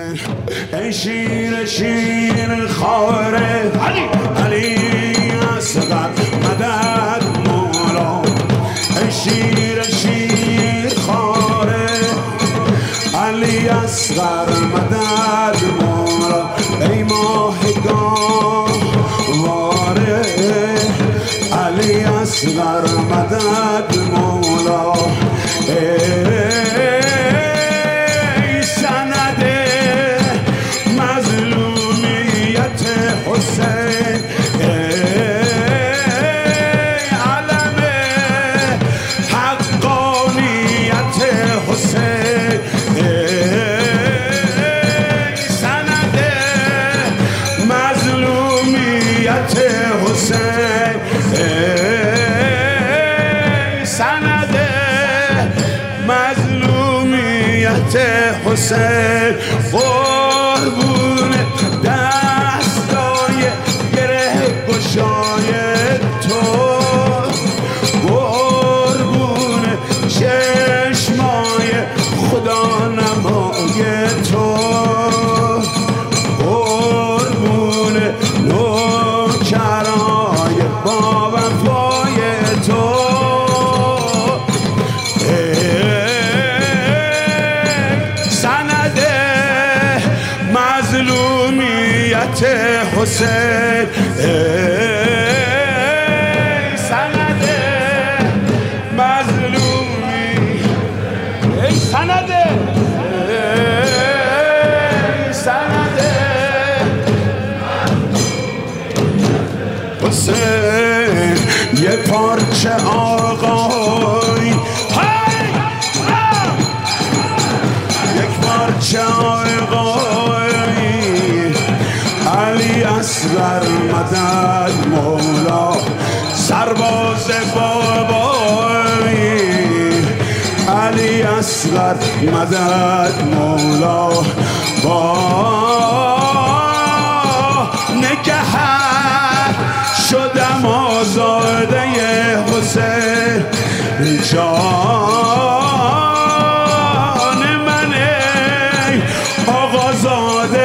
ای شیر شیر خاره علی اصغر مدد مولا ای شیر شیر خاره علی اصغر مدد مولا ای ماهگان واره علی اصغر مدد مولا ای سند مظلومیت حسین ای علم حقانیت حسین ای سند مظلومیت حسین ای سند مظلومیت حسین قربون دستای گره گشای تو قربون چشمای خدا نمای تو قربون نوکرای با وفای تو مظلومیت حسین ای سند مظلومی ای سند سند حسین یه پارچه آقای یک پارچه آقای علی اصغر مدد مولا سرباز بابایی علی اصغر مدد مولا با نگهت شدم آزاده حسین جان من ای آقازاده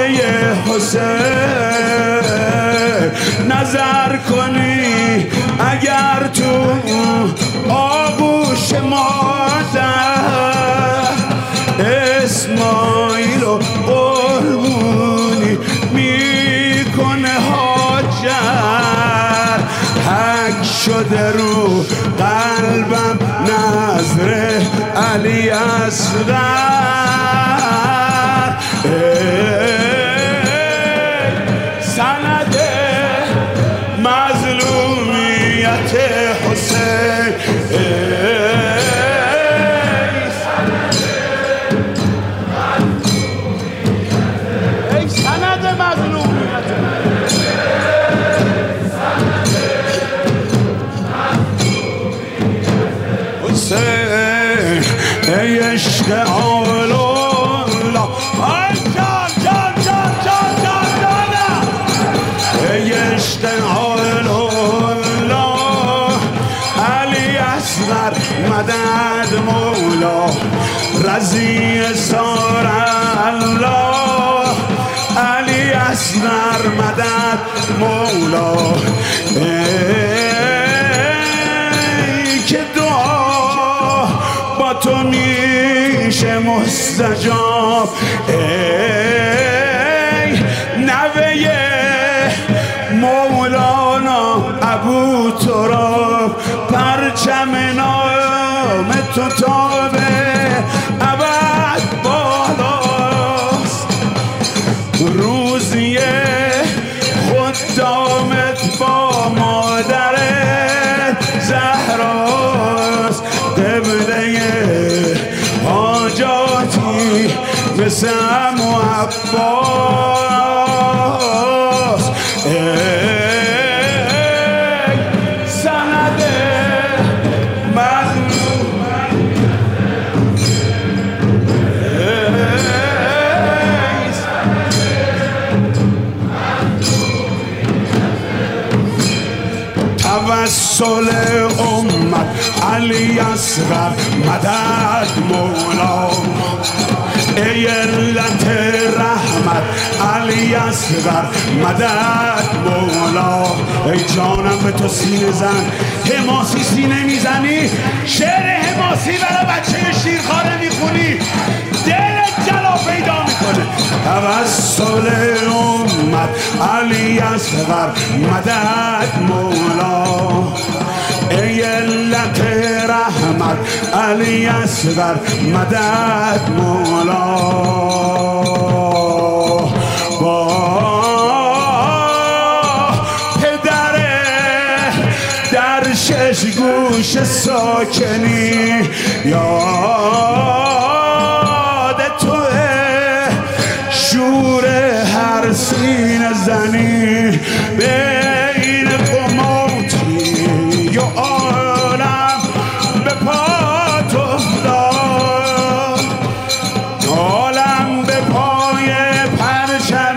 حسین نظر کنی اگر تو آغوش مادر اسماعیل و قربونی میکنه حاجر حک شده رو قلبم نظر علی اصغر سند مظلومیت حسین ای سند مظلومیت حسین ای عشق آلولا ای جان جان جان جان جان جانم ای عشق آلولا علی اصغر مدد مولا رضی سار الله علی اصغر مدد مولا ای که دعا با تو میشه مستجاب ای نوه مولانا ابو تراب پرچم نام تو تابه ابد بالاست روزی خدامت با مادرت زهراست قبله حاجاتی مثل عمو عباس سند مظلوم توسل امت علی اصغر مدد مولا ای علت رحمت اومد علی اصغر مدد مولا. ای جانم به تو سینه زن. حماسی سینه میزنی، شعر حماسی برای بچه شیرخواره میخونی، دلت جلا پیدا میکنه. توسل اومد علی اصغر مدد مولا. ای علت رحمت علی اصغر مدد مولا. با پدر در شش گوش ساکنی یاد توه، شور هر سینه زنی بین قماتی و عالم به پات افتاد. عالم به پای پرچم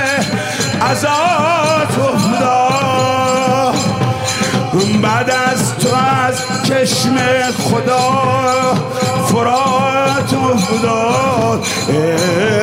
عزات افتاد. بعد از تو از چشم خدا فرات افتاد.